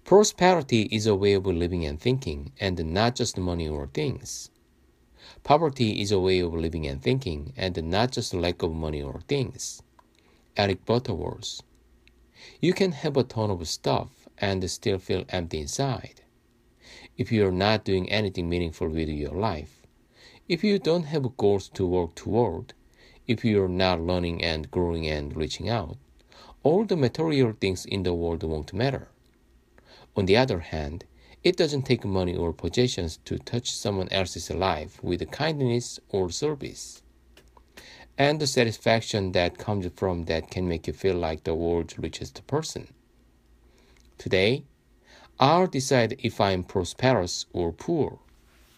Prosperity is a way of living and thinking, and not just money or things. Poverty is a way of living and thinking, and not just lack of money or things. Eric Butterworth. You can have a ton of stuff and still feel empty inside. If you are not doing anything meaningful with your life, if you don't have goals to work toward, if you are not learning and growing and reaching out, all the material things in the world won't matter. On the other hand, it doesn't take money or possessions to touch someone else's life with kindness or service. And the satisfaction that comes from that can make you feel like the world's richest person. Today, I'll decide if I'm prosperous or poor.